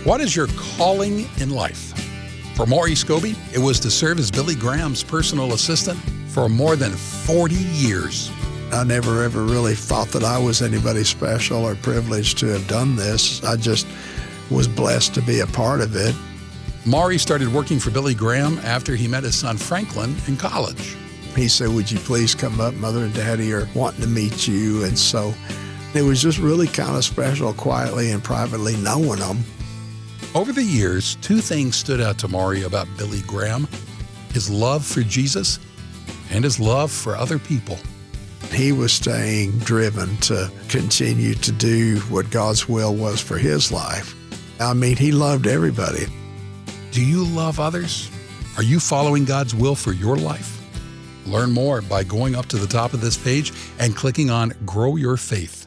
What is your calling in life? For Maury Scobie, it was to serve as Billy Graham's personal assistant for more than 40 years. I never ever really thought that I was anybody special or privileged to have done this. I just was blessed to be a part of it. Maury started working for Billy Graham after he met his son Franklin in college. He said, "Would you please come up? Mother and Daddy are wanting to meet you." And so it was just really kind of special, quietly and privately knowing them. Over the years, two things stood out to Maury about Billy Graham: his love for Jesus and his love for other people. He was staying driven to continue to do what God's will was for his life. I mean, he loved everybody. Do you love others? Are you following God's will for your life? Learn more by going up to the top of this page and clicking on Grow Your Faith.